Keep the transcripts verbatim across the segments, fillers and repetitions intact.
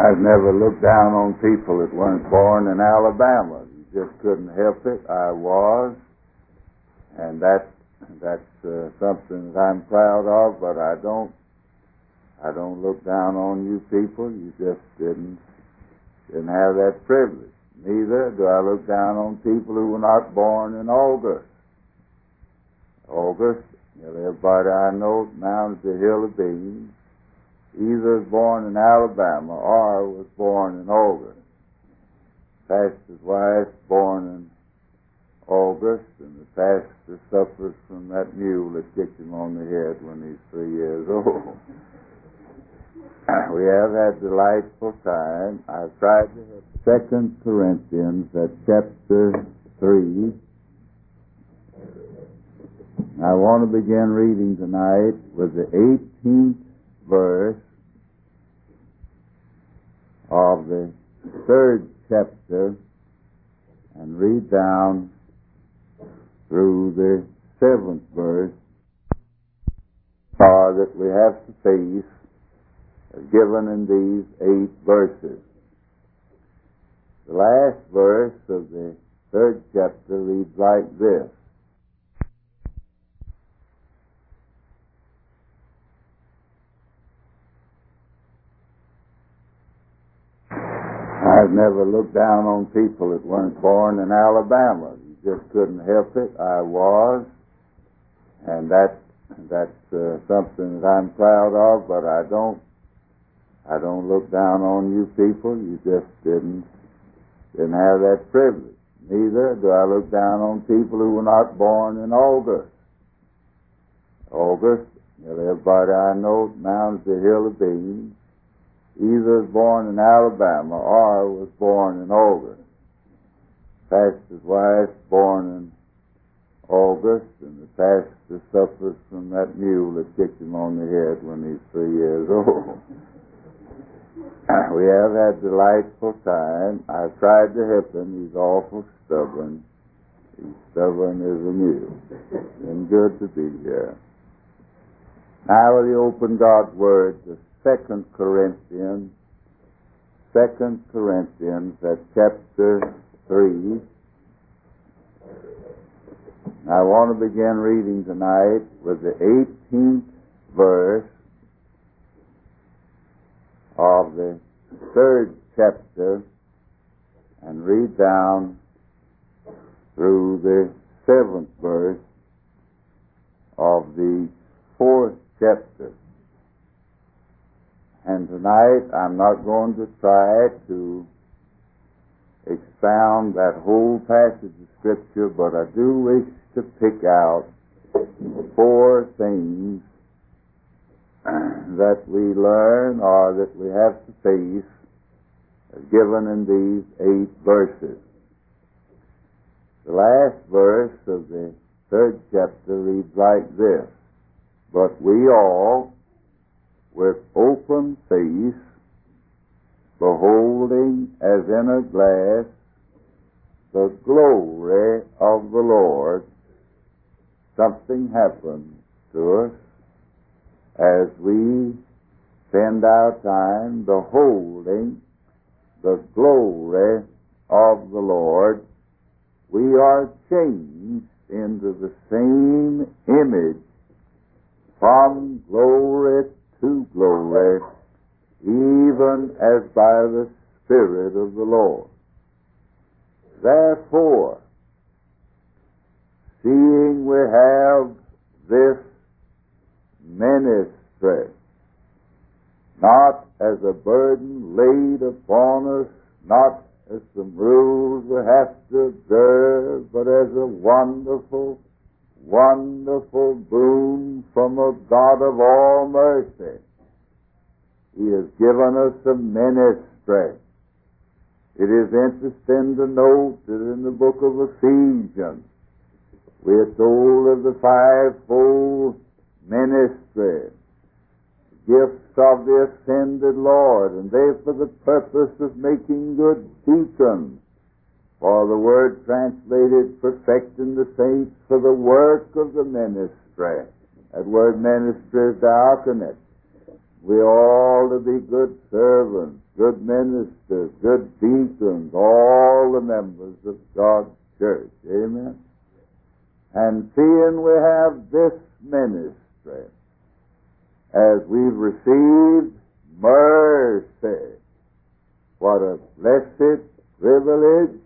I've never looked down on people that weren't born in Alabama. You just couldn't help it. I was, and that that's uh, something that I'm proud of. But I don't I don't look down on you people. You just didn't didn't have that privilege. Neither do I look down on people who were not born in August. August, you know, everybody I know now is the Hill of Beans. Either was born in Alabama or was born in August. Pastor's wife born in August, and the pastor suffers from that mule that kicked him on the head when he's three years old. We have had delightful time. I've tried to have Second Corinthians at chapter three. I want to begin reading tonight with the eighteenth verse of the third chapter and read down through the seventh verse, uh, that we have to face as given in these eight verses. The last verse of the third chapter reads like this: I've never looked down on people that weren't born in Alabama. You just couldn't help it. I was, and that that's uh, something that I'm proud of. But I don't I don't look down on you people. You just didn't didn't have that privilege. Neither do I look down on people who were not born in August. August, you know, everybody I know now is the Hill of Beans. Either was born in Alabama or was born in August. Pastor's wife born in August, and the pastor suffers from that mule that kicked him on the head when he's three years old. We have had delightful time. I've tried to help him. He's awful stubborn. He's stubborn as a mule. It's been good to be here. Now will you open God's Word to Second Corinthians, Second Corinthians at chapter three. I want to begin reading tonight with the eighteenth verse of the third chapter and read down through the seventh verse of the fourth chapter. And tonight I'm not going to try to expound that whole passage of Scripture, but I do wish to pick out four things that we learn or that we have to face as given in these eight verses. The last verse of the third chapter reads like this: But we all, with open face, beholding as in a glass the glory of the Lord, something happens to us as we spend our time beholding the glory of the Lord. We are changed into the same image from glory to glory, even as by the Spirit of the Lord. Therefore, seeing we have this ministry, not as a burden laid upon us, not as some rules we have to observe, but as a wonderful, wonderful boon from a God of all mercy. He has given us a ministry. It is interesting to note that in the book of Ephesians, we are told of the fivefold ministry, gifts of the ascended Lord, and they for the purpose of making good deacons, for the word translated perfecting the saints for the work of the ministry. That word ministry is diaconate. We all to be good servants, good ministers, good deacons, all the members of God's church. Amen. And seeing we have this ministry, as we've received mercy, what a blessed privilege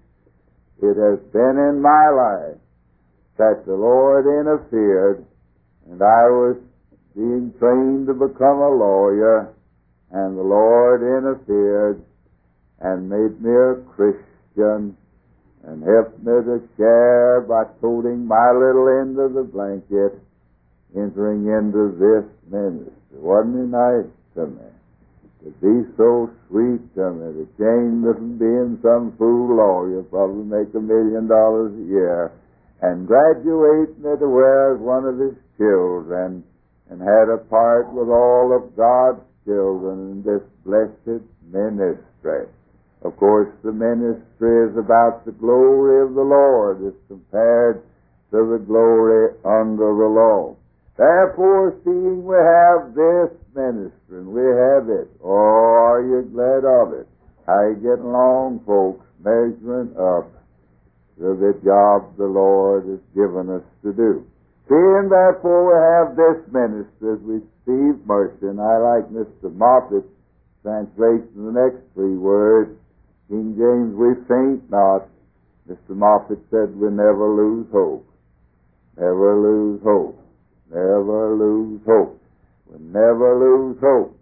it has been in my life that the Lord interfered, and I was being trained to become a lawyer, and the Lord interfered and made me a Christian and helped me to share by toting my little end of the blanket, entering into this ministry. Wasn't it nice to me to be so sweet to me, to change me from being some fool lawyer, probably make a million dollars a year, and graduate me to where I was one of his children, and had a part with all of God's children in this blessed ministry. Of course, the ministry is about the glory of the Lord as compared to the glory under the law. Therefore, seeing we have this ministry, and we have it, oh, are you glad of it? How you getting along, folks, measuring up to the job the Lord has given us to do. Seeing, therefore, we have this ministry as we receive mercy, and I like Mister Moffat's translation of the next three words. King James, we faint not. Mister Moffat said we never lose hope. Never lose hope. Never lose hope. We never lose hope.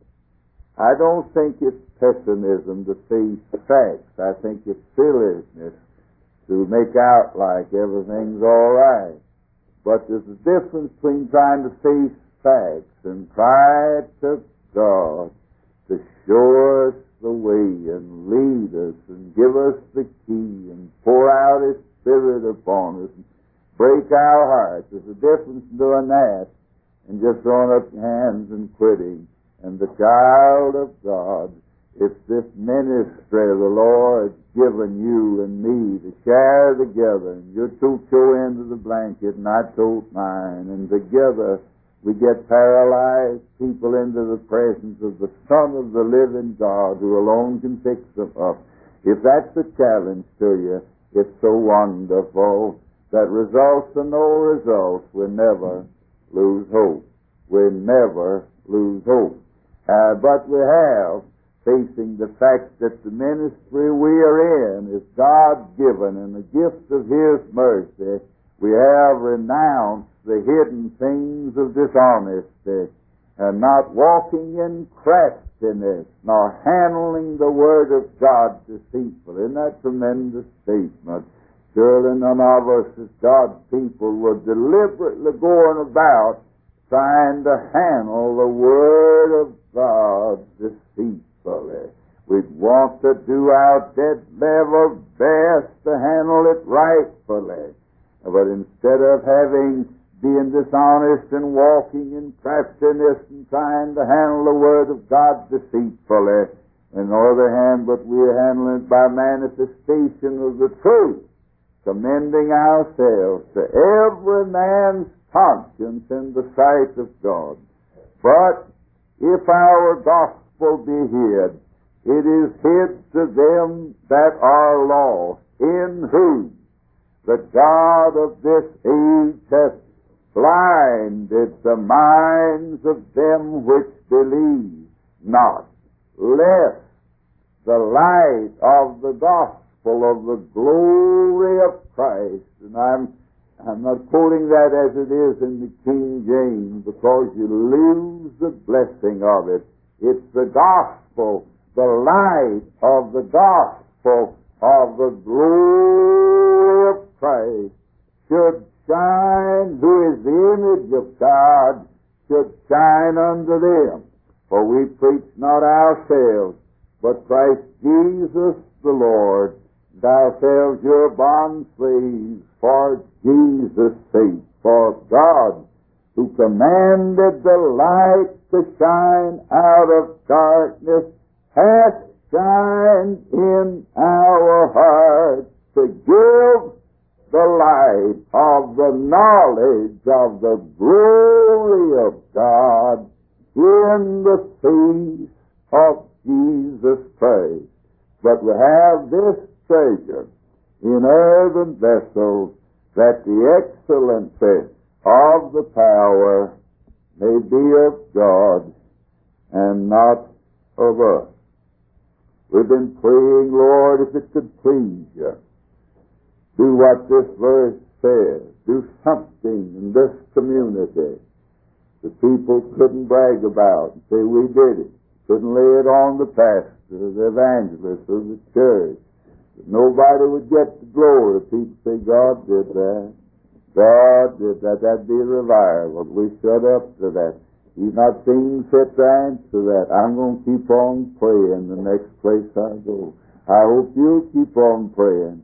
I don't think it's pessimism to face facts. I think it's silliness to make out like everything's all right. But there's a difference between trying to face facts and cry to God to show us the way and lead us and give us the key and pour out His Spirit upon us and break our hearts. There's a difference in doing that and just throwing up your hands and quitting. And the child of God, it's this ministry the Lord's given you and me to share together. And you took your end of the blanket and I took mine. And together we get paralyzed people into the presence of the Son of the living God who alone can fix them up. If that's a challenge to you, it's so wonderful that results or no results, we never lose hope. We never lose hope. Uh, but we have, facing the fact that the ministry we are in is God-given and the gift of His mercy, we have renounced the hidden things of dishonesty and not walking in craftiness nor handling the Word of God deceitfully. Isn't that a tremendous statement? Surely none of us as God's people were deliberately going about trying to handle the Word of God deceitfully. We'd want to do our dead level best to handle it rightfully. But instead of having, being dishonest and walking in craftiness and trying to handle the Word of God deceitfully, on the other hand, but we're handling it by manifestation of the truth, commending ourselves to every man's conscience in the sight of God. But if our gospel be hid, it is hid to them that are lost, in whom the God of this age hath blinded the minds of them which believe not, lest the light of the gospel of the glory of Christ, and I'm I'm not quoting that as it is in the King James because you lose the blessing of it. It's the gospel, the light of the gospel of the glory of Christ should shine, who is the image of God, should shine unto them. For we preach not ourselves, but Christ Jesus the Lord, and ourselves your bond slaves for Jesus' sake. For God, who commanded the light to shine out of darkness, hath shined in our hearts to give the light of the knowledge of the glory of God in the face of Jesus Christ. But we have this treasure in earthen vessels, that the excellency of the power may be of God and not of us. We've been praying, Lord, if it could please you, do what this verse says. Do something in this community the people couldn't brag about and say we did it. Couldn't lay it on the pastor, the evangelist, or the church. But nobody would get the glory. People say God did that. God did that. That'd be a revival. We shut up to that. He's not seen fit to answer that. I'm going to keep on praying the next place I go. I hope you'll keep on praying.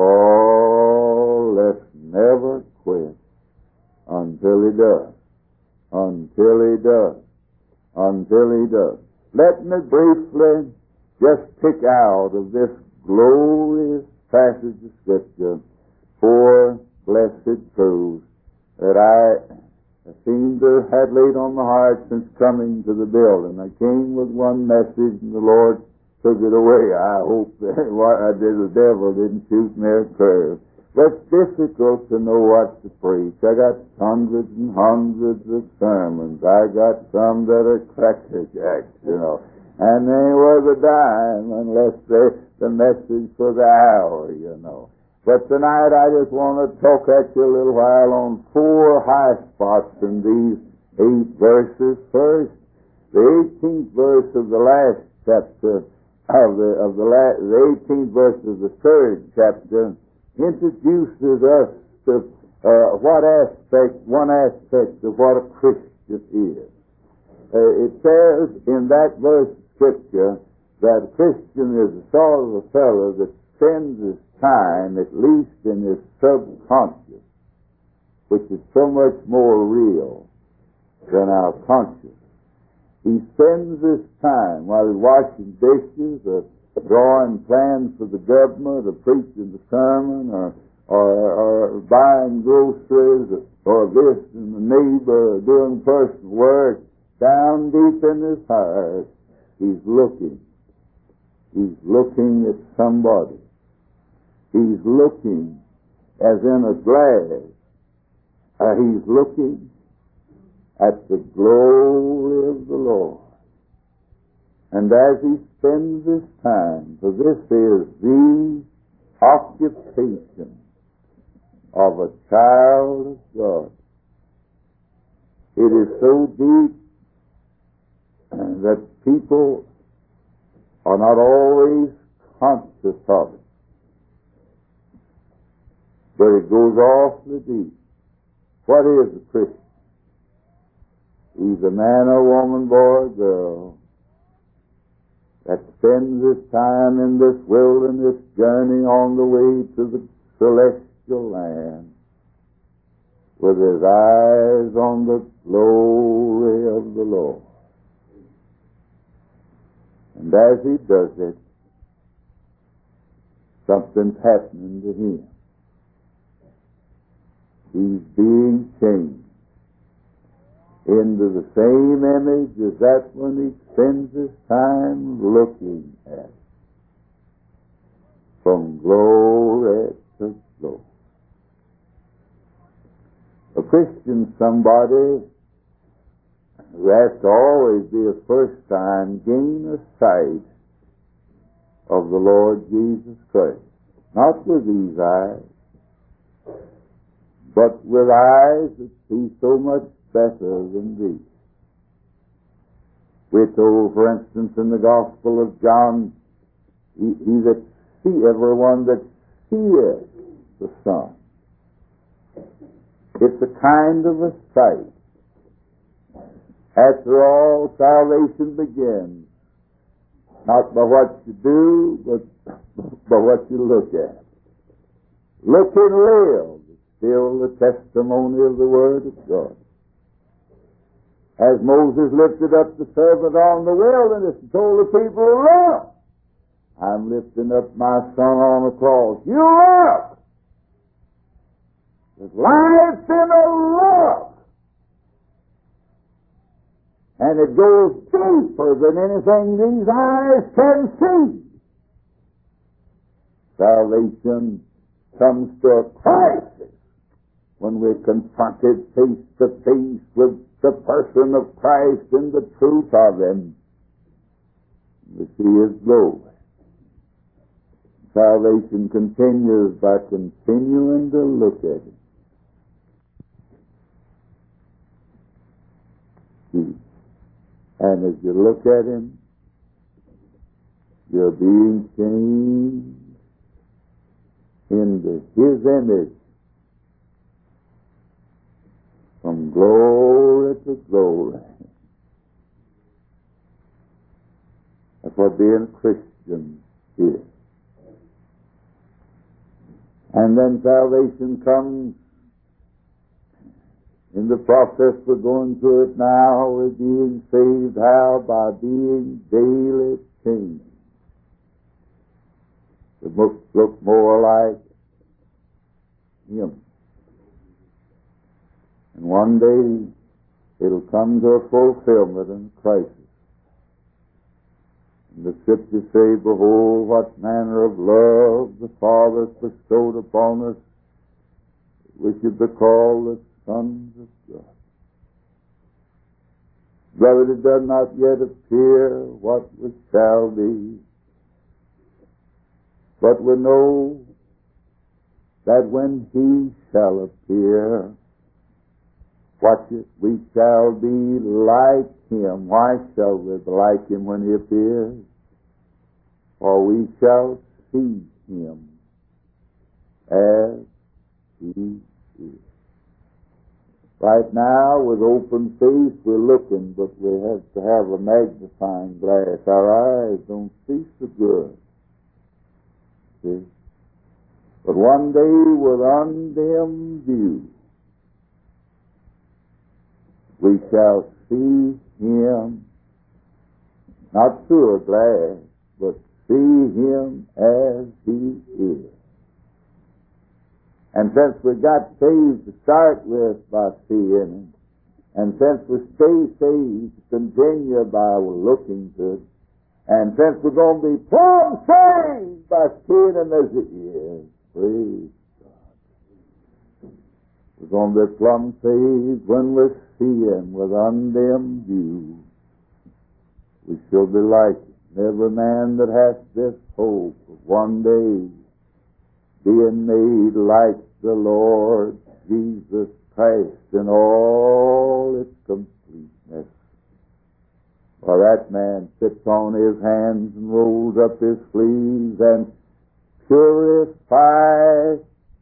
Oh, let's never quit until He does. Until He does. Until He does. Let me briefly just pick out of this glorious passage of Scripture four blessed truths that I seem to have laid on my heart since coming to the building. I came with one message and the Lord took it away. I hope that what I did, the devil didn't shoot me a curve. But it's difficult to know what to preach. I got hundreds and hundreds of sermons. I got some that are crackerjacks, you know. And they ain't worth a dime unless they're the message for the hour, you know. But tonight I just want to talk at you a little while on four high spots in these eight verses. First, the eighteenth verse of the last chapter of the of the, last, the eighteenth verse of the third chapter introduces us to uh, what aspect, one aspect of what a Christian is. Uh, it says in that verse of Scripture that a Christian is a sort of a fellow that spends his time, at least in his subconscious, which is so much more real than our conscious. He spends his time while he's washing dishes or drawing plans for the government or preaching the sermon or, or, or buying groceries or, or visiting the neighbor or doing personal work. Down deep in his heart, he's looking. He's looking at somebody. He's looking as in a glass. Uh, he's looking at the glory of the Lord. And as he spends his time, for this is the occupation of a child of God, it is so deep that people are not always conscious of it. But it goes awfully deep. What is a Christian? He's a man or woman, boy or girl, that spends his time in this wilderness journey on the way to the celestial land with his eyes on the glory of the Lord. And as he does it, something's happening to him. He's being changed into the same image as that when he spends his time looking at it. From glory to glory. A Christian, somebody who has to always be a first time gain a sight of the Lord Jesus Christ. Not with these eyes, but with eyes that see so much better than these. We're told, for instance, in the Gospel of John, he, he that see everyone that seeth the Son. It's a kind of a sight. After all, salvation begins not by what you do, but by what you look at. Look and live is still the testimony of the Word of God. As Moses lifted up the serpent on the wilderness and told the people, look, I'm lifting up my Son on the cross. You look! There's life in a look. And it goes deeper than anything these eyes can see. Salvation comes to a crisis when we're confronted face to face with the person of Christ and the truth of Him. We see His glory. Salvation continues by continuing to look at Him. See. And as you look at Him, you're being changed into His image from glory to glory. That's what being a Christian is. And then salvation comes in the process we're going through it now. We're being saved how? By being daily changed. It must look more like Him. And one day it'll come to a fulfillment and crisis. And the Scriptures say, behold, what manner of love the Father has bestowed upon us, we should be called the sons of God. Beloved, it does not yet appear what we shall be, but we know that when He shall appear, watch it, we shall be like Him. Why shall we be like Him when He appears? For we shall see Him as He is. Right now, with open face, we're looking, but we have to have a magnifying glass. Our eyes don't see so good. See? But one day, with undimmed view, we shall see Him, not through a glass, but see Him as He is. And since we got saved to start with by seeing Him, and since we stay saved to continue by looking to it, and since we're going to be plumb saved by seeing Him as He is, praise God. We're going to be plumb saved when we see Him with undimmed view. We shall be like Him. Every man that hath this hope of one day being made like the Lord Jesus Christ in all its completeness. For that man sits on his hands and rolls up his sleeves and purifies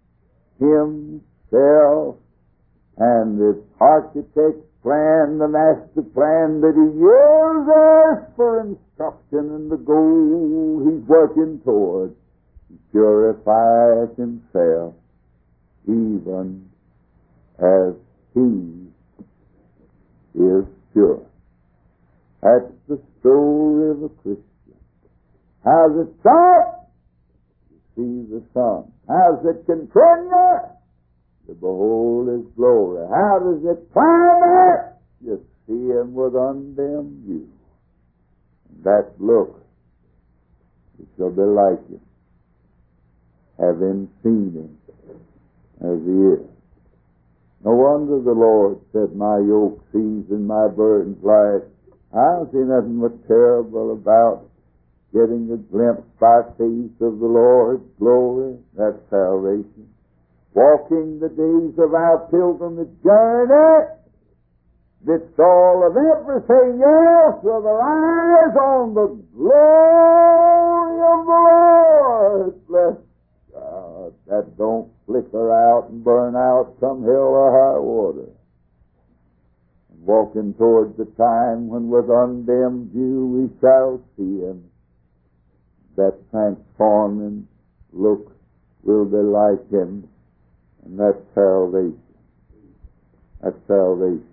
himself, and the architect's plan, the master plan that he uses for instruction and the goal he's working toward, he purifies himself even as He is pure. That's the story of a Christian. How's it start? You see the Son. How's it continue? To behold His glory. How does it climb? You see Him with undimmed view. That look, you shall be like Him, having seen Him as He is. No wonder the Lord said, my yoke's easy and my burden's light. I don't see nothing much terrible about getting a glimpse by faith of the Lord's glory. That's salvation. Walking the days of our pilgrimage journey, that's all of everything else with our eyes on the glory of the Lord. Bless God. That don't flicker out and burn out come hell or high water. And walking towards the time when with undimmed view we shall see Him. That transforming look will be like Him. And that's salvation. That's salvation.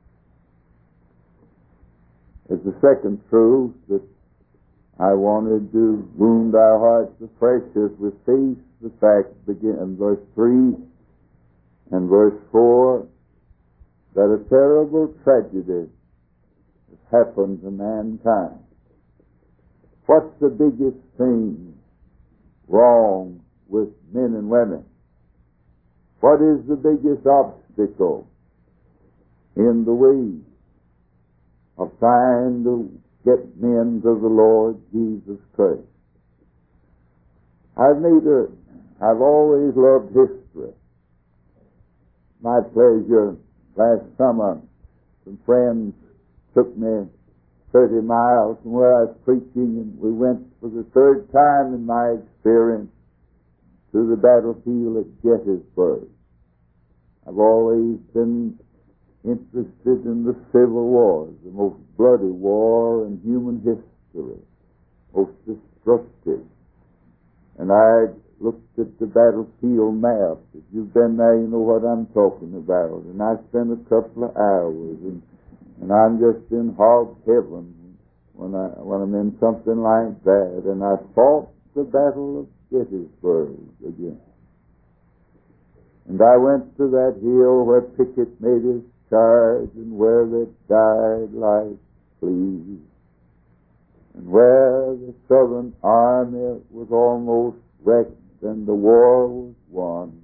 It's the second truth that I wanted to wound our hearts afresh as we face the fact, begin in verse three and verse four, that a terrible tragedy has happened to mankind? What's the biggest thing wrong with men and women? What is the biggest obstacle in the way of trying to get men to the Lord Jesus Christ? I've made a, I've always loved history. My pleasure last summer, some friends took me thirty miles from where I was preaching, and we went for the third time in my experience to the battlefield at Gettysburg. I've always been interested in the Civil War, the most bloody war in human history, most destructive. And I looked at the battlefield map. If you've been there, you know what I'm talking about. And I spent a couple of hours, and, and I'm just in hog heaven when, I, when I'm in something like that. And I fought the Battle of Gettysburg again. And I went to that hill where Pickett made his charge, and where they died like fleas, and where the Southern army was almost wrecked and the war was won,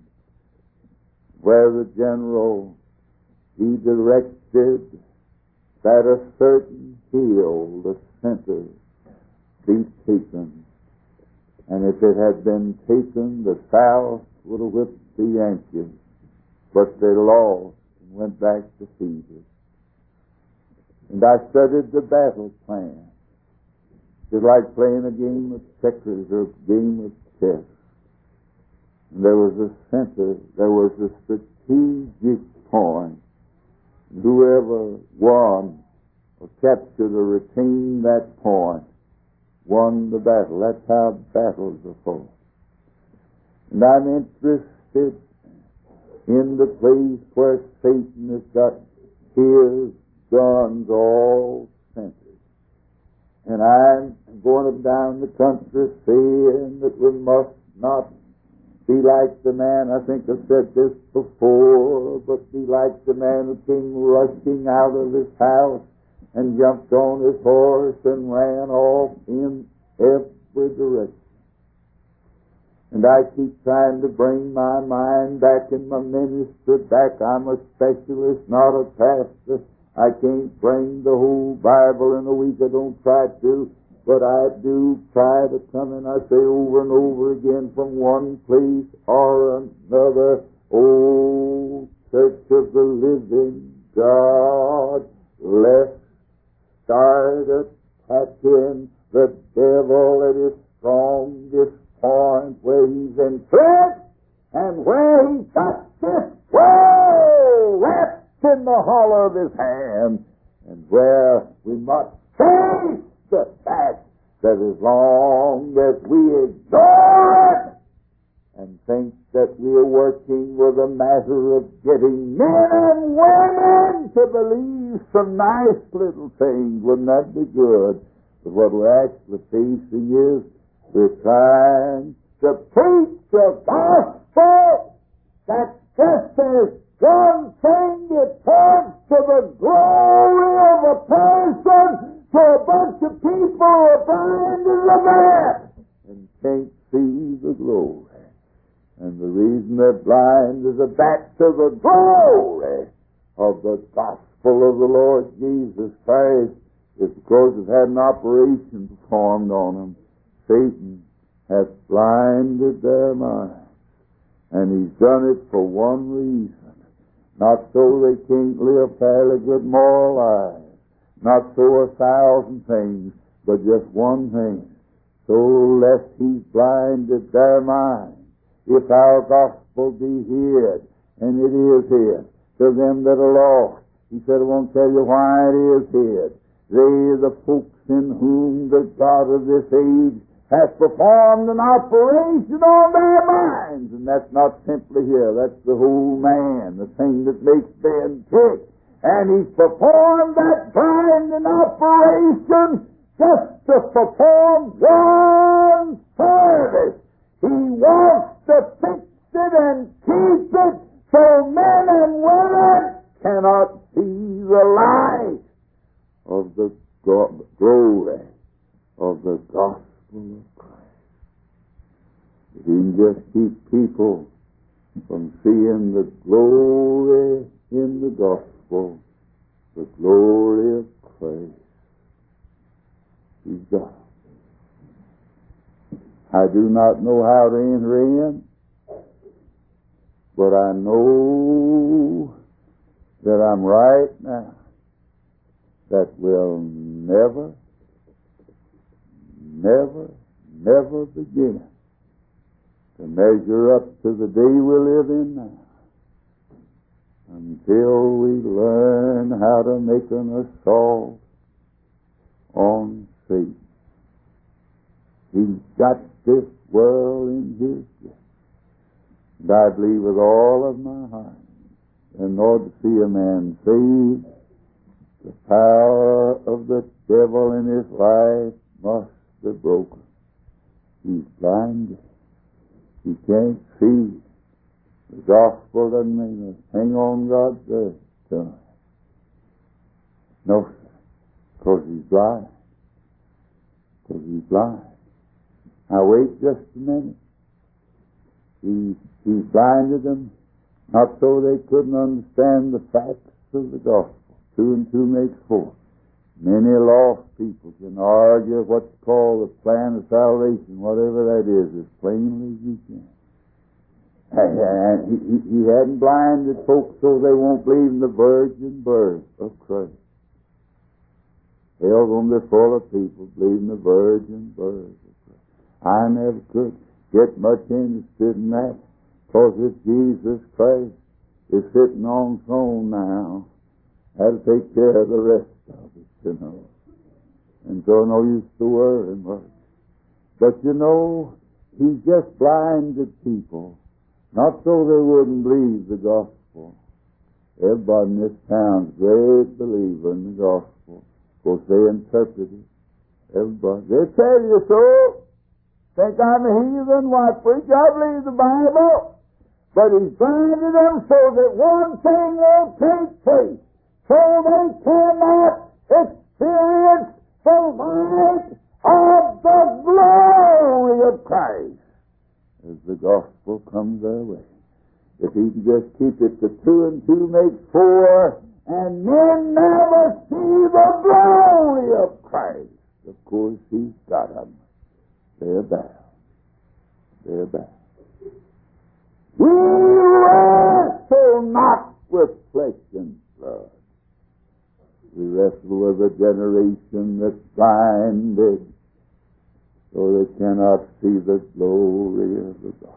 where the general, he directed that a certain hill, the center, be taken. And if it had been taken, the South would have whipped the Yankees, but they lost and went back defeated. And I studied the battle plan. It's like playing a game of checkers or a game of chess. And there was a center, there was a strategic point. Whoever won or captured or retained that point won the battle. That's how battles are fought. And I'm interested in the place where Satan has got his guns all centered. And I'm going up down the country saying that we must not be like the man, I think I've said this before, but be like the man who came rushing out of his house and jumped on his horse and ran off in every direction. And I keep trying to bring my mind back in my ministry back. I'm a specialist, not a pastor. I can't bring the whole Bible in a week. I don't try to, but I do try to come in, I say over and over again, from one place or another. Oh, Church of the Living God, let's start attacking the devil at his strongest point, where he's entrenched and where he's got this world wrapped in the hollow of his hand, and where we must face the fact that as long as we ignore it and think that we are working with a matter of getting men and women to believe some nice little things, wouldn't that be good? But what we're actually facing is we're trying to preach the gospel that just as one thing it points to the glory of a person, to a bunch of people who are blind as a bat and can't see the glory. And the reason they're blind is a bat to the glory of the gospel of the Lord Jesus Christ is because they've had an operation performed on them. Satan has blinded their minds. And he's done it for one reason. Not so they can't live fairly good moral lives. Not so a thousand things, but just one thing. So lest he's blinded their minds. If our gospel be hid, and it is hid, to them that are lost. He said, I won't tell you why it is hid. They are the folks in whom the God of this age has performed an operation on their minds. And that's not simply here. That's the whole man, the thing that makes Ben tick. And he's performed that blinding operation just to perform one service. He wants to fix it and keep it so men and women cannot see the light of the If you can just keep people from seeing the glory in the gospel, the glory of Christ, He's God. I do not know how to enter in, but I know that I'm right now that will never, never, never begin to measure up to the day we live in now until we learn how to make an assault on Satan. He's got this world in his grip. And I believe with all of my heart, in order to see a man saved, the power of the devil in his life must be broken. He's blinded. He can't see. The gospel doesn't mean us hang on God's earth to him. No, sir. Because he's blind. Because he's blind. Now wait just a minute. He, he blinded them, not so they couldn't understand the facts of the gospel. Two and two makes four. Many lost people can argue what's called the plan of salvation, whatever that is, as plainly as you can. And he, he, he hadn't blinded folks so they won't believe in the virgin birth of Christ. Hell's going to be full of people believing the virgin birth of Christ. I never could get much interested in that, because if Jesus Christ is sitting on the throne now, that'll take care of the rest of it, you know. And so no use to worry much. But you know, He just blinded people, not so they wouldn't believe the gospel. Everybody in this town's a great believer in the gospel, because they interpret it. Everybody. They tell you so. Think I'm a heathen? Why, preach, I believe the Bible. But He's blinded them so that one thing won't take place. So they cannot experience the light of the glory of Christ as the gospel comes their way. If he can just keep it to two and two makes four, and men never see the glory of Christ, of course he's got them. They're bound. They're bound. We wrestle not with flesh and blood. We wrestle with a generation that's blinded, so they cannot see the glory of the gospel.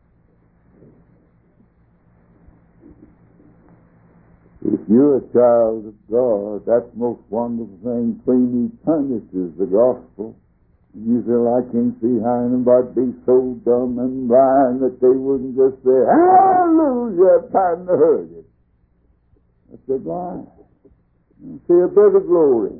If you're a child of God, that's the most wonderful thing between eternity is the gospel. You say, well, I can't see how anybody be so dumb and blind that they wouldn't just say, hallelujah, time to heard it. That's they're blind. You see a bit of glory.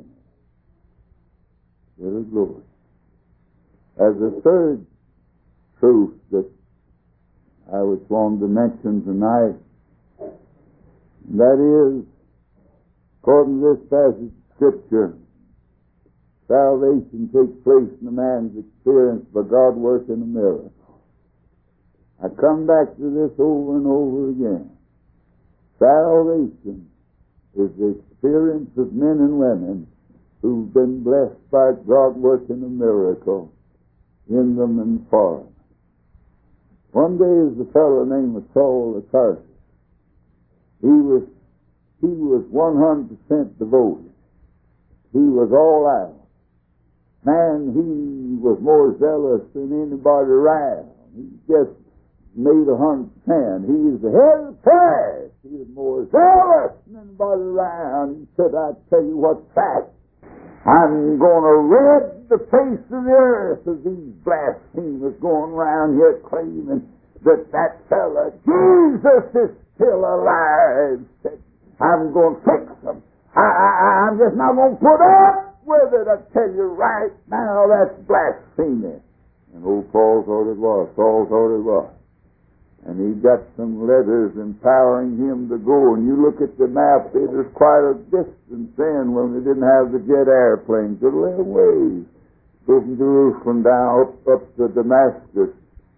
A bit of glory. As a third truth that I was wanting to mention tonight, that is, according to this passage of Scripture, salvation takes place in a man's experience by God working a miracle. I come back to this over and over again. Salvation is the experience of men and women who've been blessed by God working a miracle in them and for them. One day there was a fellow named Saul of Tarsus. He was he was one hundred percent devoted. He was all out. Man, he was more zealous than anybody around. He just made a hundred percent. He was the head of the class. He was more zealous than anybody around. He said, I tell you what's fact. I'm going to rid the face of the earth of these blasphemers going around here claiming that that fella, Jesus, is still alive. Said, I'm going to fix them. I, I, I'm just not going to put up with it. I tell you right now, that's blasphemy. And old Paul thought it was. Saul thought it was. And he got some letters empowering him to go. And you look at the map, it was quite a distance then when they didn't have the jet airplanes. A little ways. Go from Jerusalem down up, up to Damascus.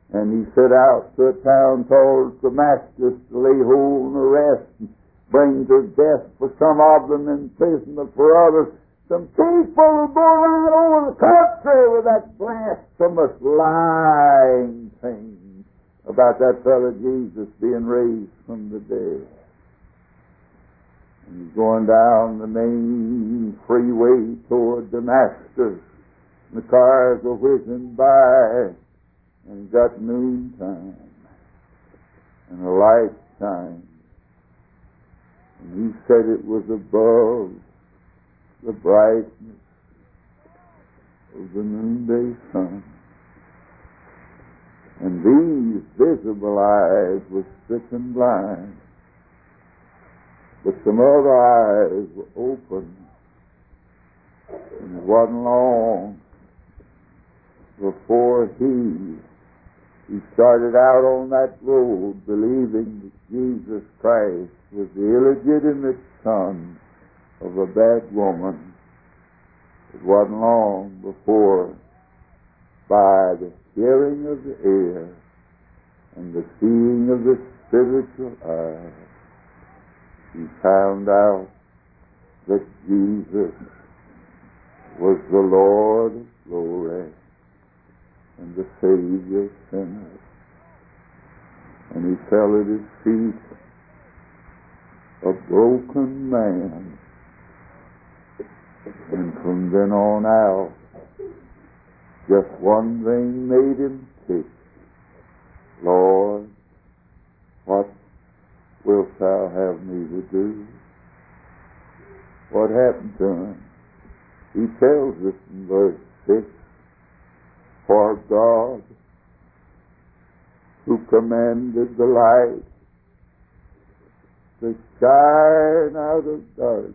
And he set out to a town called Damascus to lay hold and arrest and bring to death for some of them in prison, but for others. Some people who go around over the country with that blasphemous lying thing about that fellow Jesus being raised from the dead. And he's going down the main freeway toward Damascus. The cars are whizzing by, and he's got noontime, and a light shines. And he said it was above the brightness of the noonday sun. And these visible eyes were stricken blind, but some other eyes were open, and it wasn't long before he he started out on that road believing that Jesus Christ was the illegitimate son of a bad woman. It wasn't long before, by the hearing of the ear and the seeing of the spiritual eye, he found out that Jesus was the Lord of glory and the Savior of sinners. And he fell at his feet, a broken man. And from then on out, just one thing made him tick. Lord, what wilt thou have me to do? What happened to him? He tells us in verse six, for God, who commanded the light to shine out of darkness,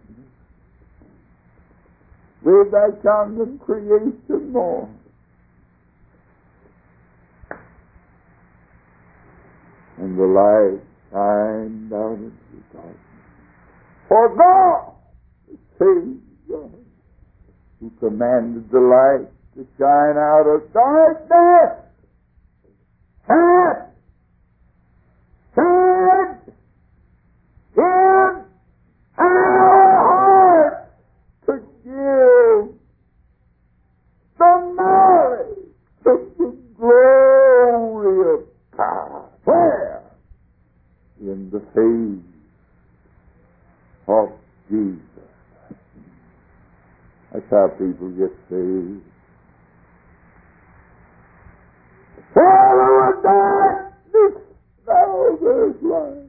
will thy countenance creation more. And the light shined out of the darkness. For God, the Savior, who commanded the light to shine out of darkness, hath shined in our hearts to give the knowledge of the glory of God. Where? In the face of Jesus. That's how people get saved. Follow darkness, now there's light.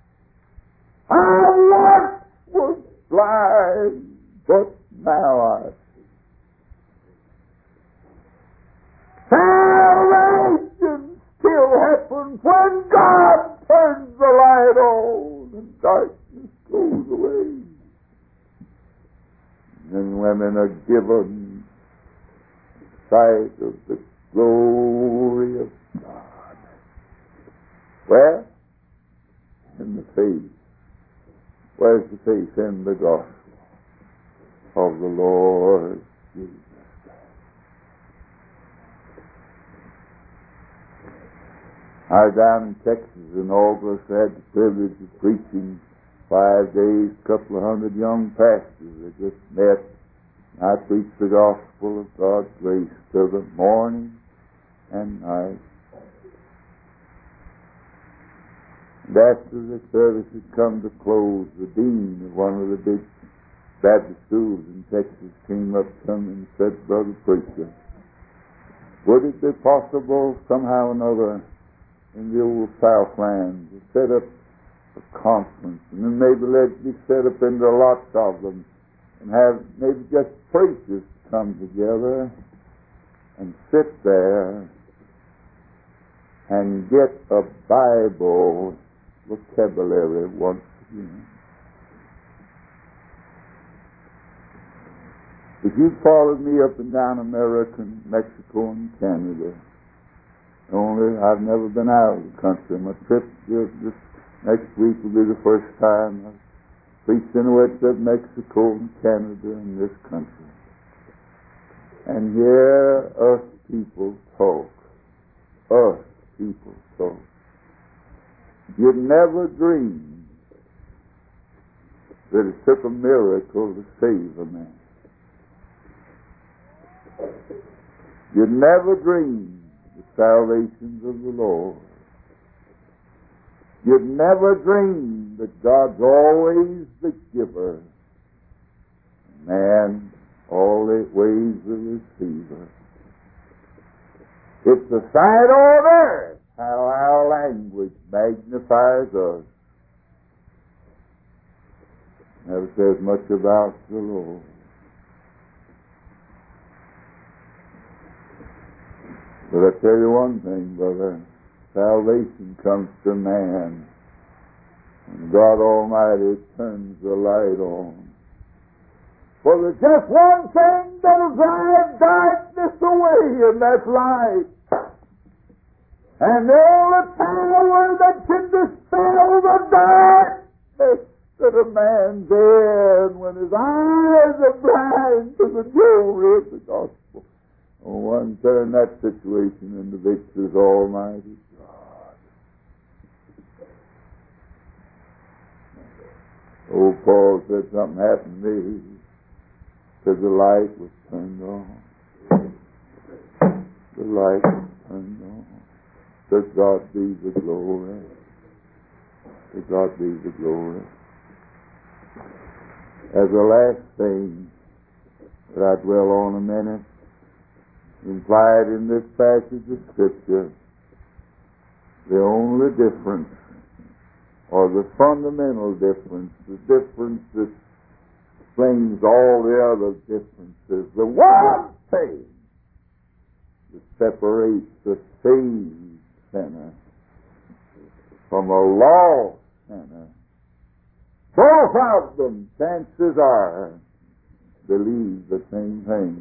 I once was blind, but now I see. Salvation still happens when God turns the light on and darkness goes away. And women are given sight of the glory of God. Where? In the faith. Where's the faith? In the gospel of the Lord Jesus Christ. I was down in Texas in August. I had the privilege of preaching five days, a couple of hundred young pastors that just met. I preached the gospel of God's grace to them morning and night. And after the service had come to close, the dean of one of the big Baptist schools in Texas came up to me and said, Brother Preacher, would it be possible somehow or another in the old Southland to set up a conference, and then maybe let it be set up into lots of them, and have maybe just preachers come together and sit there and get a Bible vocabulary once again. If you followed me up and down America, and Mexico, and Canada, only I've never been out of the country. My trip just this next week will be the first time I've preached anywhere except Mexico and Canada and this country. And hear us people talk. Us people. So you'd never dream that it took a miracle to save a man. You'd never dream the salvations of the Lord. You'd never dream that God's always the giver, man always the receiver. It's a sight on earth how our language magnifies us. Never says much about the Lord. But I tell you one thing, brother, salvation comes to man, and God Almighty turns the light on. For there's just one thing that'll drive darkness away, and that's light. And the only power that can dispel the darkness that a man's in when his eyes are blind to the glory of the gospel. Oh, one turn that situation into victor's Almighty God. Oh, Paul said something happened to me because the light was turned on. The light was turned on. To God be the glory. To God be the glory. As a last thing that I dwell on a minute, implied in this passage of Scripture, the only difference, or the fundamental difference, the difference that explains all the other differences, the one thing that separates the saved sinner from a lost sinner, both of them, chances are, believe the same thing.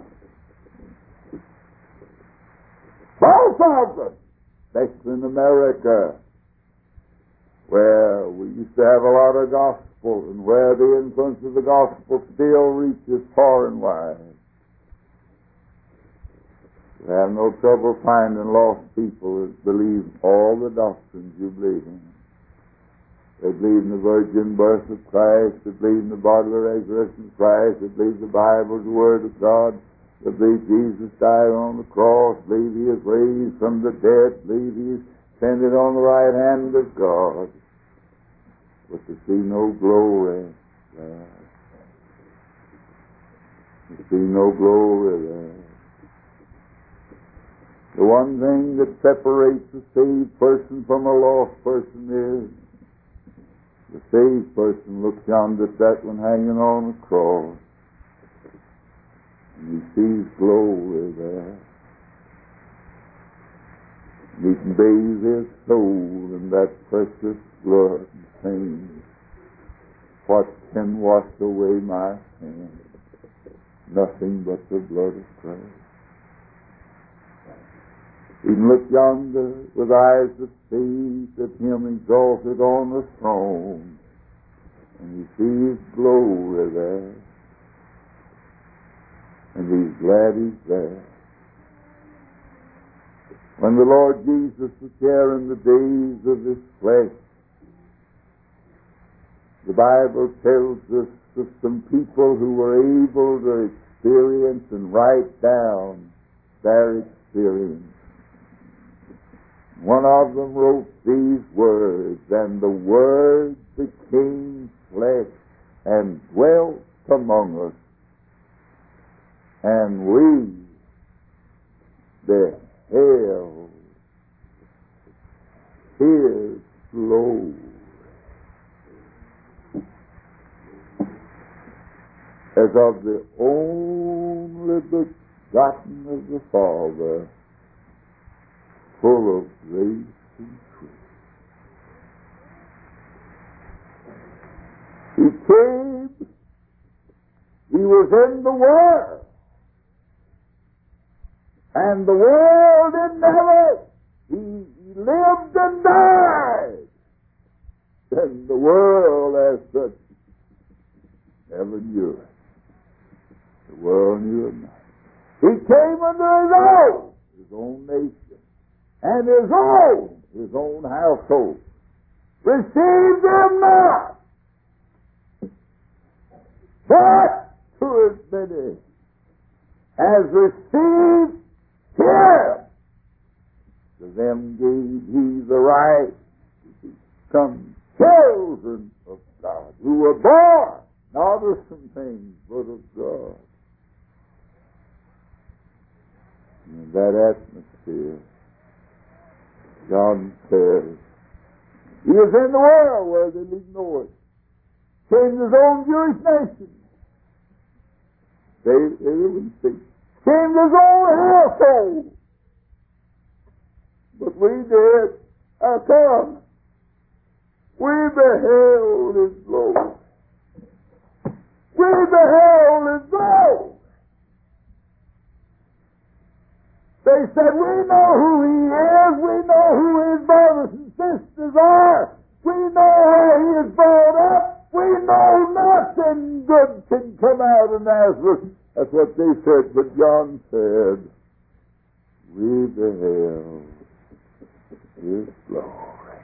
Both of them, especially in America, where we used to have a lot of gospel and where the influence of the gospel still reaches far and wide. We have no trouble finding lost people that believe all the doctrines you believe in. They believe in the virgin birth of Christ, they believe in the bodily resurrection of Christ, they believe the Bible is the Word of God, they believe Jesus died on the cross, believe He is raised from the dead, believe He is ascended on the right hand of God. But to see no glory there. To see no glory there. The one thing that separates a saved person from a lost person is the saved person looks yonder at that one hanging on the cross, and he sees glory there. And he can bathe his soul in that precious blood and sing, what can wash away my sin? Nothing but the blood of Christ. He can look yonder with eyes of faith at Him exalted on the throne, and he sees glory there, and he's glad He's there. When the Lord Jesus was here in the days of His flesh, the Bible tells us of some people who were able to experience and write down their experience. One of them wrote these words, and the Word became flesh and dwelt among us, and we beheld His glory, as of the only begotten of the Father, full of grace and truth. He came, He was in the world, and the world didn't have it. He, he lived and died, and the world as such never knew it. The world knew it not. He came under His own, His own nation, and his own, his own household, received him not. But to as many as received him, to them gave he the right to become children of God, who were born not of some things, but of God. In that atmosphere, John says, he was in the world where they didn't know it. Came to his own Jewish nation. They, they didn't see. Came to his own household. But we did. How come? We beheld his glory. We beheld his glory. They said, we know who he is. We know who his brothers and sisters are. We know how he is brought up. We know nothing good can come out of Nazareth. That's what they said. But John said, we beheld his glory.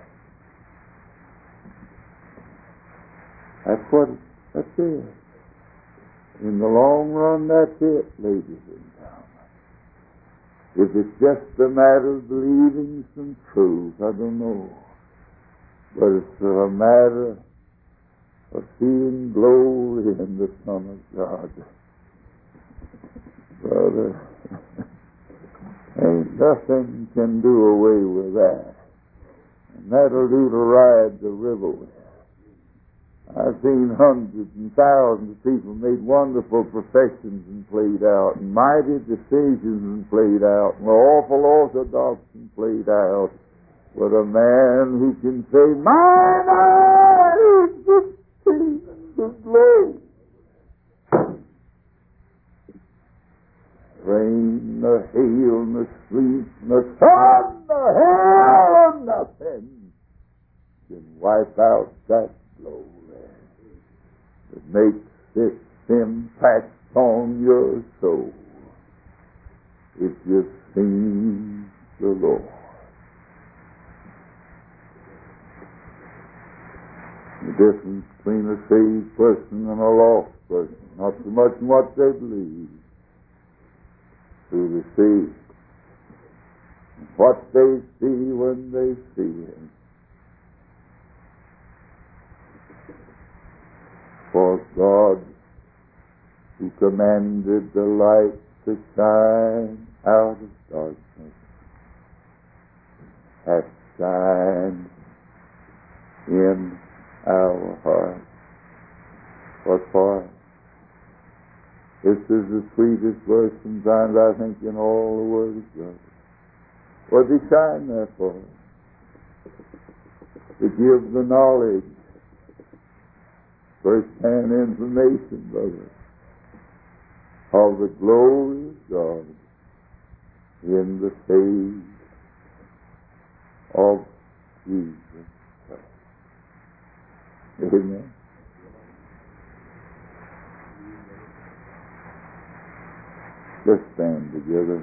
That's what, that's it. In the long run, that's it, ladies and gentlemen. If it's just a matter of believing some truth, I don't know. But it's a matter of seeing glory in the Son of God. Brother, ain't nothing can do away with that. And that'll do to ride the river with. I've seen hundreds and thousands of people make wonderful professions and played out, and mighty decisions and played out, and awful orthodox and played out. But a man who can say, mine eyes have seen the glory. Rain, the hail, the sleet, the sun, the hell, nothing can wipe out that glory. It makes its impact on your soul if you've seen the Lord. The difference between a saved person and a lost person, not so much in what they believe, through the see, what they see when they see Him. For God, who commanded the light to shine out of darkness, hath shined in our hearts. What for? This is the sweetest verse sometimes, I think, in all the Word of God. What did He shine there for? To give the knowledge, first-hand information, brother, of the glory of God in the face of Jesus Christ. Amen. Let's stand together.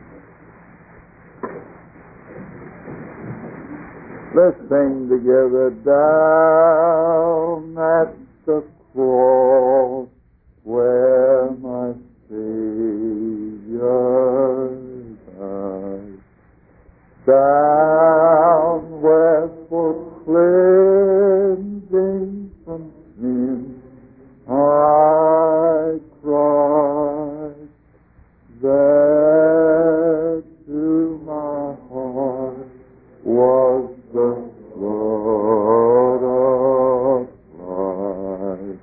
Let's sing together, down at the cross where my Savior died, down where for cleansing from sin I cried, there to my heart was the blood of Christ.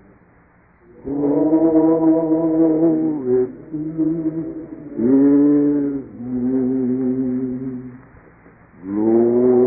Glory to His name. Glory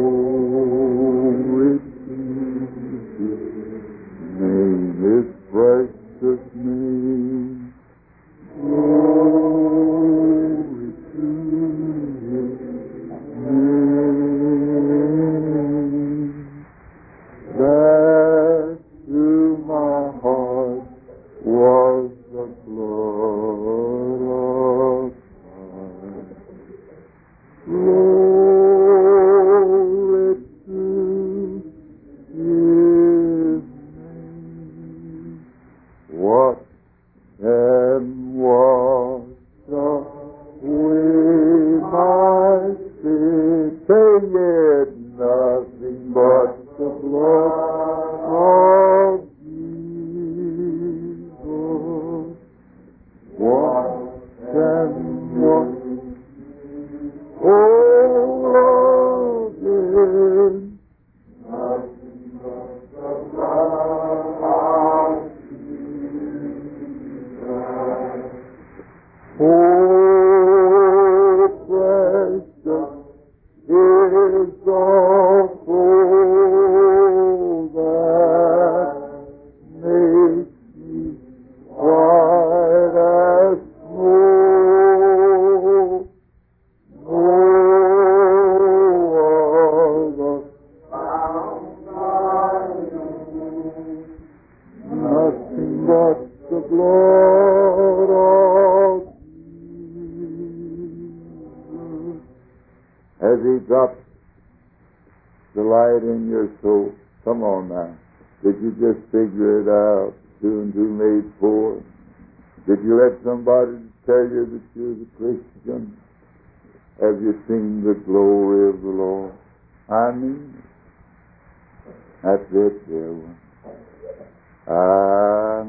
say it, nothing but the blood of Jesus. What can wash all again? Nothing but the blood of Jesus. Oh, precious is the flow that makes me white as snow. No other found I know. Nothing but the blood of Jesus. As He drops the light in your soul, come on now. Did you just figure it out? Two and two made four. Did you let somebody tell you that you're the Christian? Have you seen the glory of the Lord? I mean it. That's it, dear one. Ah,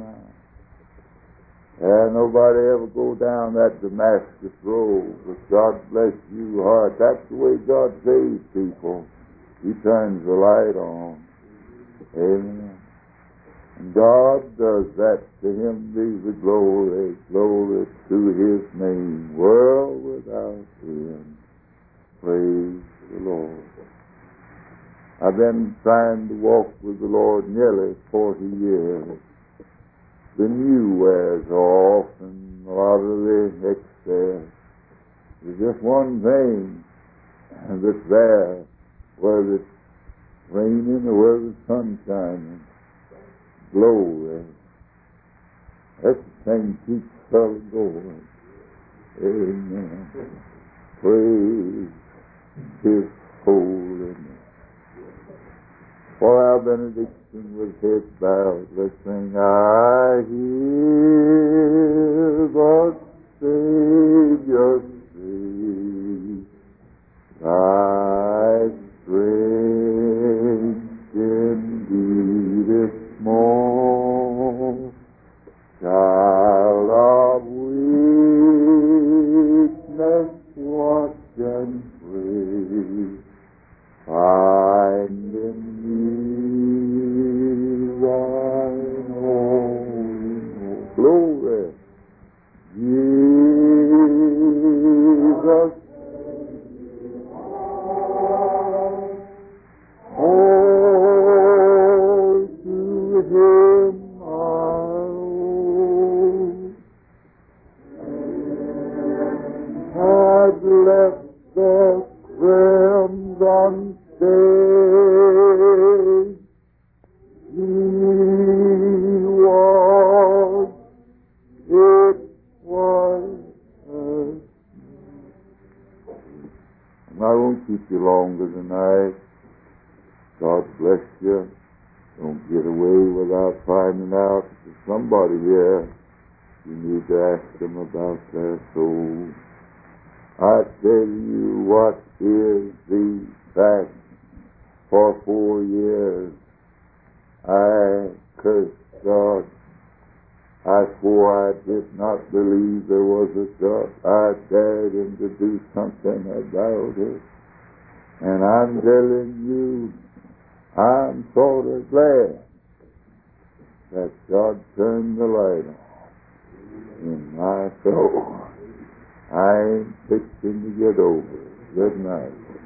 and nobody ever go down that Damascus road, but God bless you heart. That's the way God saves people. He turns the light on. Amen. And God does that. To Him be the glory, glory to His name, world without end. Praise the Lord. I've been trying to walk with the Lord nearly forty years. The new wears off and a lot of the excess. There's just one thing that's there, whether it's raining or whether the sun's shining. Glory. That thing keeps us going. Amen. Praise His holy name. For our benediction with heads bowed, let's sing, I hear the Savior say, Thy strength indeed is small, child of weakness, watch and pray, find in me thine holy hope. Glory. Jesus, all to Him I owe. Had left the crimson stage, He was, it was. I won't keep you longer tonight. God bless you. Don't get away without finding out there's somebody here. You need to ask them about their soul. I tell you what is the fact. For four years I cursed God. I swore I did not believe there was a God. I dared Him to do something about it. And I'm telling you, I'm sort of glad that God turned the light on in my soul. I ain't fixing to get over it. Good night.